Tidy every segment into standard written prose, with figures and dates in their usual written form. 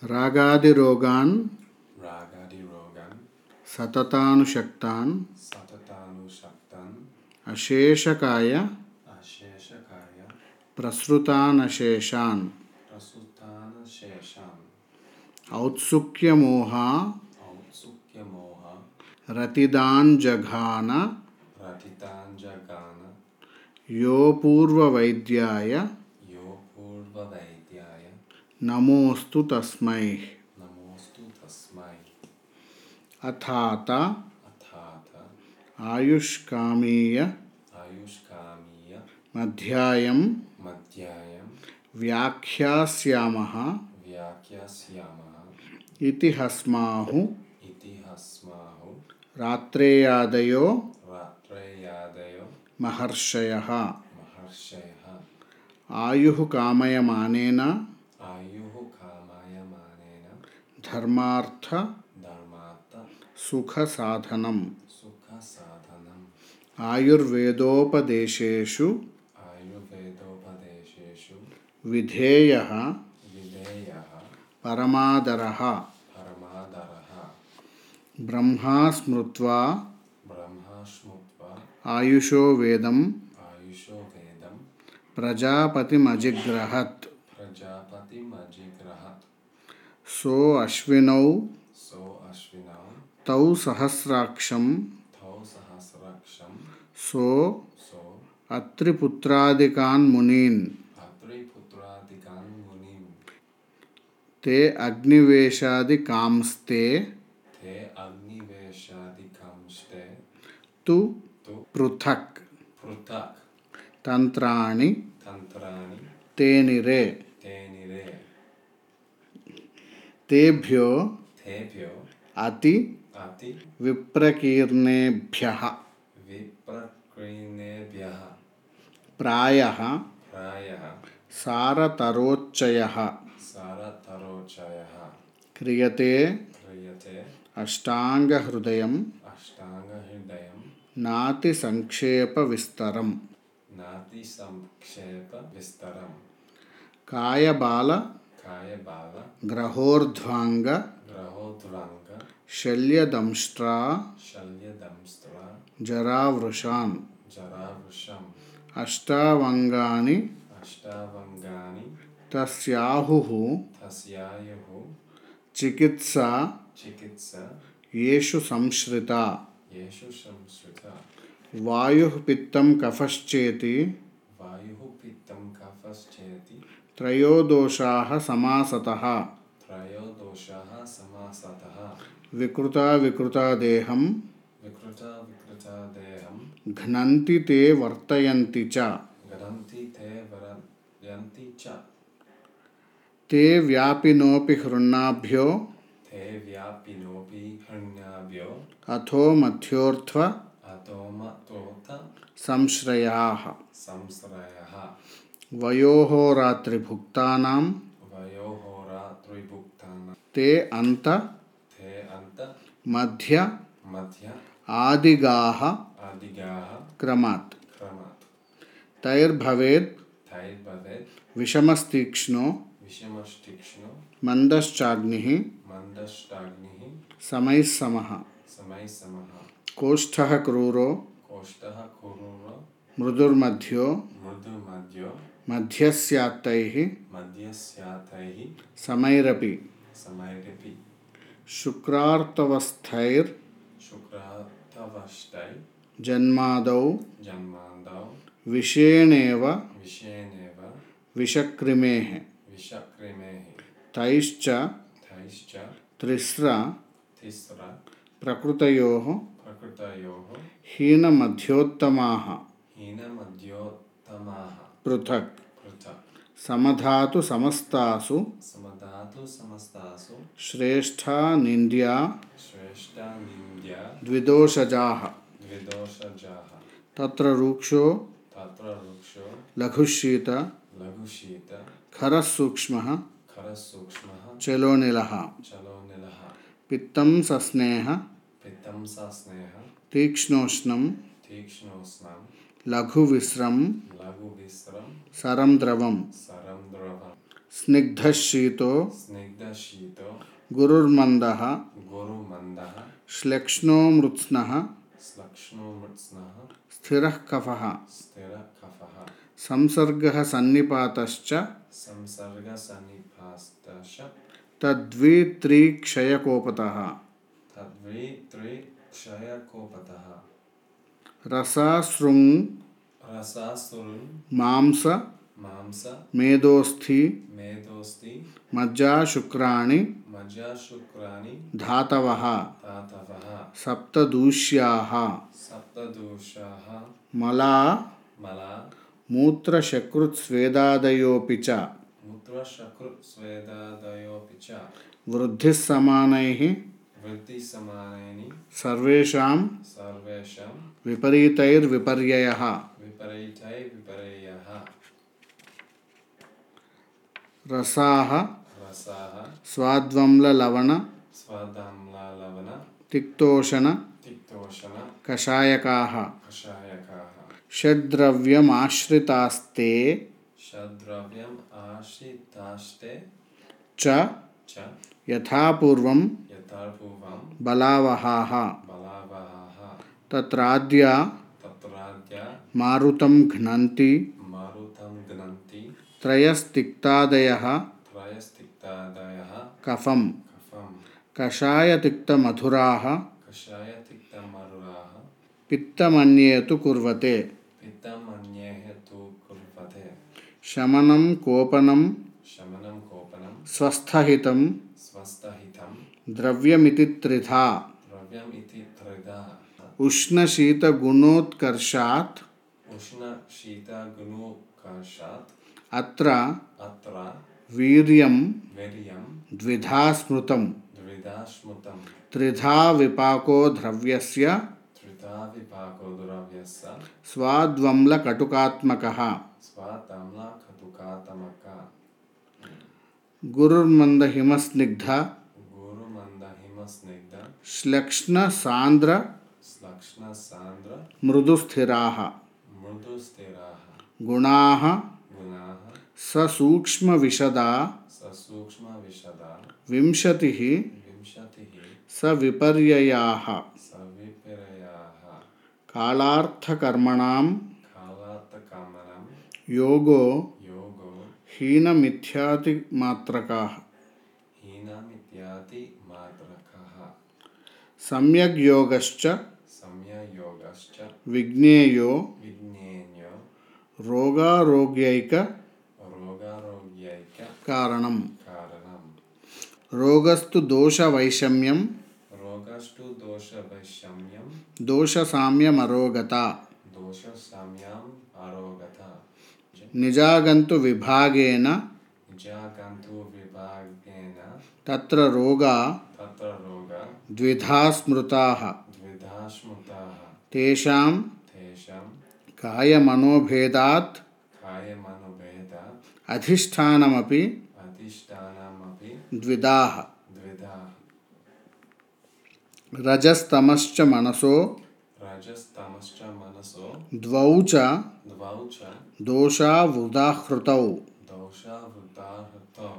रागादिरोगान् सततानुशक्तान् अशेषकाय प्रसृतानशेषान् औत्सुक्यमोहा रतिदाञ्जघान यो पूर्ववैद्याय नमोऽस्तु तस्मै। अथात आयुष्कामीय मध्यायं व्याख्यास्यामः इति हस्माहु रात्रेयादयो महर्षयः आयुः कामयमानेन धर्मार्थ सुखसाधनम् आयुर्वेदोपदेशेषु विधेयः परमादरः ब्रह्मा स्मृत्वा आयुषो वेदं प्रजापतिमजिग्रहत् सो अश्विनौ तौ सहस्राक्षं सो अत्रिपुत्रादिकान् मुनीन् ते अग्निवेशादिकांस्ते तु पृथक् तन्त्राणि तेनिरे तेभ्यो अति विप्रकीर्णेभ्यः प्रायः सारतरोच्चयः क्रियते अष्टांगहृदयं नातिसंक्षेपविस्तरम् कायबाल ग्रहोर्ध्वांग शल्यदंष्ट्रा जरावृषान् अष्टावंगानि तस्याहुः चिकित्सा येषु संश्रिता वायुः पित्तं कफश्चेति त्रयो दोषाः समासतः विकृता विकृता देहं घ्नन्ति ते वर्तयन्ति च ते व्यापिनोऽपि हृन्नाभ्यो अथो मध्योऽर्ध्व संश्रयाः वयोः रात्रिभुक्तानां ते अन्त मध्य आदिगाः क्रमात् तैर्भवेत् विषमस्तीक्ष्णो मन्दश्चाग्निः समैः समः कोष्ठः क्रूरो मृदुर्मध्यो मध्यस्यात्तैः समैरपि शुक्रार्तवस्थैर् जन्मादौ विषेणेव विषक्रिमेः तैश्च त्रिस्र प्रकृतयोः हीनमध्योत्तमाः पृथक् समधातु समस्तासु श्रेष्ठा निन्द्या द्विदोषजाः तत्र रुक्षो लघुशीत खरः सूक्ष्मः चलोनिलः पित्तं सस्नेह तीक्ष्णोष्णं लघुविस्रं सरं द्रवं स्निग्धशीतो स्निग्धशीतो गुरुर्मन्दः गुरुमन्दः श्लेक्ष्णो मृत्स्नः श्लक्ष्णो मृत्स्नः स्थिरः कफः स्थिरकफः संसर्गः सन्निपातश्च संसर्गसन्निपातश्च तद्वित्रिक्षयकोपतः तद्वित्रिक्षयकोपतः रसासृङ् रसासुरुन् मांस मांस मेदोस्थि मेदोस्ति मज्जाशुक्राणि मज्जाशुक्राणि धातवः धातवः सप्तदूष्याः सप्तदोषाः मला मला मूत्रशकृत्स्वेदादयोऽपि च मूत्रशकृत्स्वेदादयोऽपि च वृद्धिः समानैः वृत्तिसमानैः सर्वेषां सर्वेषां विपरीतैर्विपर्ययः विपरीतैर्विपर्ययः रसाः रसाः स्वाद्वम्ललवण स्वादाम्ललवण तिक्तोषण तिक्तोषण कषायकाः कषायकाः षड्द्रव्यमाश्रितास्ते षड्द्रव्यम् आश्रितास्ते च च यथापूर्वं यथापूर्वं बलावहाः बलावहाः तत्राद्या तत्राद्य मारुतं घ्नन्ति मारुतं घ्नन्ति त्रयस्तिक्तादयः त्रयस्तिक्तादयः कफं कफं कषायतिक्तमधुराः कषायतिक्तमरुराः पित्तमन्येतु कुर्वते पित्तमन्येः तु कुर्वते शमनं कोपनं शमनं कोपनं स्वस्थहितं स्वस्थहितं द्रव्यमिति त्रिधा द्रव्यमिति त्रिधा उष्णशीतगुणोत्कर्षात् उष्णशीतगुणोत्कर्षात् अत्र अत्र वीर्यं वीर्यं द्विधा स्मृतं द्विधा स्मृतं त्रिधा विपाको द्रव्यस्य त्रिधा विपाको द्रव्यस्य स्वाद्वम्लकटुकात्मकः स्वाताम्लकटुकात्मकः गुरुर्मन्दहिमस्निग्ध गुरुमन्दहिमस्निग्ध श्लक्ष्णसान्द्र श्लक्ष्णसान्द्र मृदुस्थिराः मृदुस्थिराः गुणाः गुणाः ससूक्ष्मविशदा ससूक्ष्मविशदा विंशतिः विंशतिः सविपर्ययाः सविपर्ययाः कालार्थकर्मणां कालार्थकामनं योगो योगो हीनमिथ्यातिमात्रकाः हीनमित्यादि मात्रकः सम्यग्योगश्च सम्ययोगश्च विज्ञेयो विज्ञेयो रोगारोग्यैक रोगारोग्यैक कारणम् कारणं रोगस्तु दोषवैषम्यं रोगस्तु दोषवैषम्यं दोषसाम्यमरोगता दोषसाम्यम् आरोगता निजागन्तु विभागेन निजागन्तु विभागेन तत्र रोगा तत्र रोगा द्विधा स्मृताः द्विधा स्मृताः तेषां तेषां कायमनोभेदात् कायमनुभेदात् अधिष्ठानमपि अधिष्ठानमपि द्विधाः द्विधा रजस्तमश्च मनसो रजस्तमश्च मनसो द्वौ च द्वौ च दोषावृदाहृतौ दोषावृताहृतौ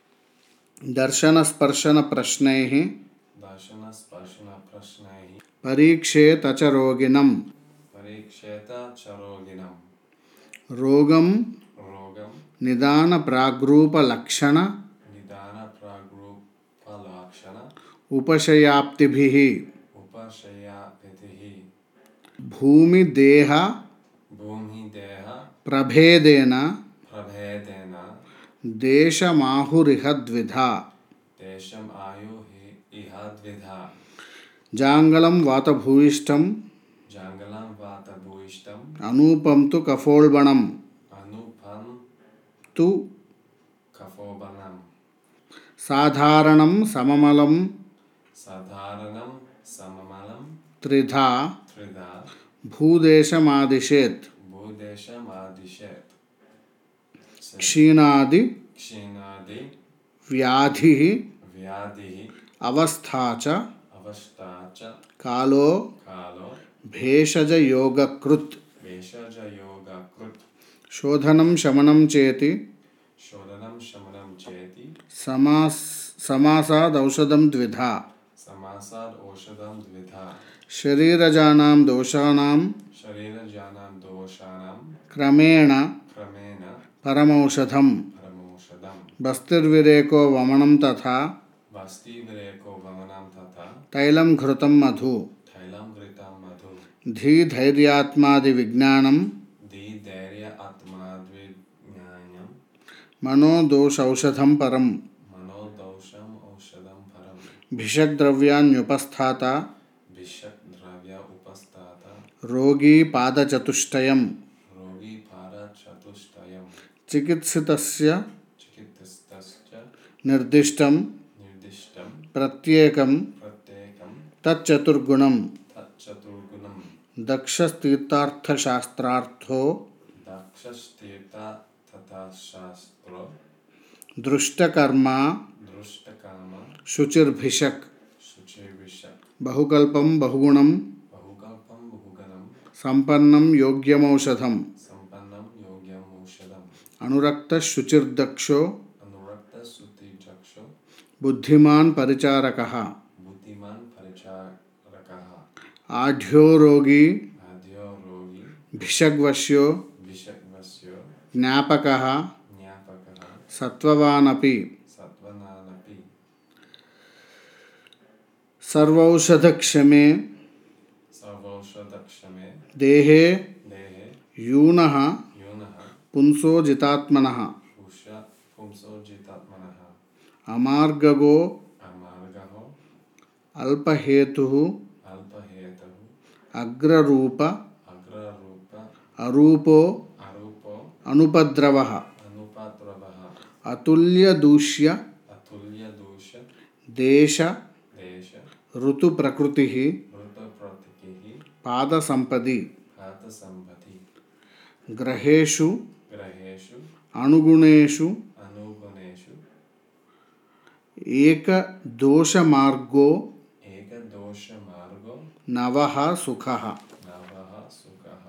दर्शनस्पर्शनप्रश्नैः दर्शनस्पर्शनप्रश्नैः परीक्षेत च रोगिणं परीक्षेत च रोगिणं रोगं रोगं निदानप्राग्रूपलक्षण निदानप्राग्रूपलक्षण उपशयाप्तिभिः उपशयापितिः भूमिदेह भूमिदेह प्रभेदेन प्रभेदेन देशमाहुरिह द्विधा देशम् आयुः इह द्विधा जाङ्गलं वातभूयिष्ठं जाङ्गलं वातभूयिष्ठम् अनूपं तु कफोल्बणम् अनूपं तु कफोबनं साधारणं सममलं साधारणं सममलं त्रिधा त्रिधा भूदेशमादिशेत् भूदेशमादिशेत् क्षीणादि क्षीणादि व्याधिः व्याधिः अवस्था च अवस्था च कालो कालो भेषजयोगकृत् भेषजयोगकृत् शोधनं शमनं चेति शोधनं शमनं समासादौषधं द्विधा समासाद् औषधं द्विधा शरीरजानां दोषाणां शरीरजानां दोषाणां क्रमेण क्रमेण परमौषधं परमौषधं बस्तिर्विरेको वमनं तथा वस्तिविरेको वमनं तथा तैलं घृतं मधु तैलं घृतं मधु धीधैर्यात्मादिविज्ञानं धीधैर्य आत्माद्विज्ञानं मनोदोषौषधं परं मनोदोषम् औषधं परं भिषग्द्रव्याण्युपस्थाता भिषग्द्रव्य उपस्थाता रोगी पादचतुष्टयं रोगी भारचतुष्टयं चिकित्सितस्य चिकित्सकस्य निर्दिष्टं निर्दिष्टं प्रत्येकं प्रत्येकं तच्चतुर्गुणं तच्चतुर्गुणं दक्षस्तीर्थार्थशास्त्रार्थो दक्षस्तीर्था तथा शास्त्रो दृष्टकर्मा दृष्टकाम शुचिर्भिषक् शुचिर्विषक् बहुकल्पं बहुगुणं बहुकल्पं बहुगुणं सम्पन्नं योग्यमौषधं सम्पन्नं योग्यमौषधम् अनुरक्तशुचिर्दक्षो अनुरक्तशुचिर्दक्षो बुद्धिमान् परिचारकः बुद्धिमान् परिचारकः आढ्यो रोगी आद्यो रोगी भिषग्वश्यो भिषग्वश्यो ज्ञापकः ज्ञापकः सत्त्ववानपि सत्त्ववानपि सर्वौषधक्षमे सर्वौषधक्षमे देहे देहे यूनः यूनः पुंसो जितात्मनः पुंसो जितात्मनः अमार्गगो अमार्गः अल्पहेतुः अल्पहेतुः अग्ररूप अग्ररूप अरूपो अरूपो अनुपद्रवः अनुपद्रवः अतुल्यदूष्य अतुल्यदोष देश देश ऋतुप्रकृतिः ऋतुप्रतिकिः पादसम्पदि पादसम्पत्ति ग्रहेषु ग्रहेषु अणुगुणेषु अनुगुणेषु एकदोषमार्गो एकदोषमार्गो नवः सुखः नवः सुखः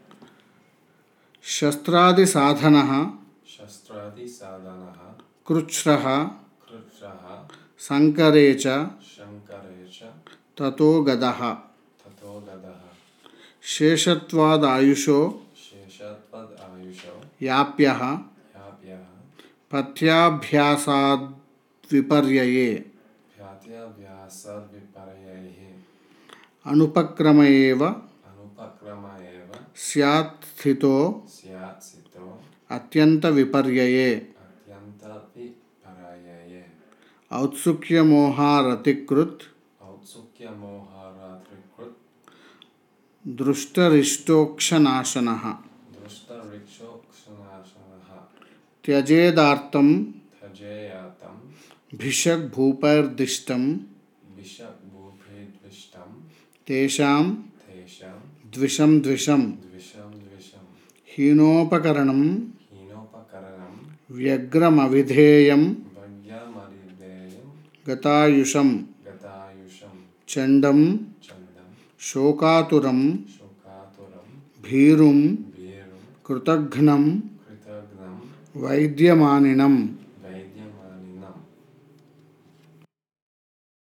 शस्त्रादिसाधनः शस्त्रादिसाधनः कृच्छ्रः कृच्छ्रः सङ्करे च शङ्करे च ततो गदः ततो गदः शेषत्वादायुषो शेषत्वद् आयुषो याप्यः याप्यः पथ्याभ्यासाद्विपर्यये ख्यात्याभ्यासाद्विपर्यैः अनुपक्रम एव अनुपक्रम एव स्यात् स्थितो स्यात् सितो अत्यन्तविपर्यये अत्यन्तविपर्यये औत्सुक्यमोहारतिकृत् औत्सुक्यमोहारात्रिकृत् दृष्टरिष्टोक्षनाशनः दृष्टरिक्षोक्षनाशनः त्यजेदार्तं त्यजेयातं भिषग्भूपैर्दिष्टं विषभूभिद्विष्टं तेषां तेषां द्विषं द्विषं द्विषं द्विषं हीनोपकरणं हीनोपकरणं व्यग्रमविधेयं भग्यमरिदेयं गतायुषं गतायुषं चण्डं चन्दं शोकातुरं शोकातुरं भीरुं भीरुं कृतघ्नं कृतघ्नं वैद्यमानिनं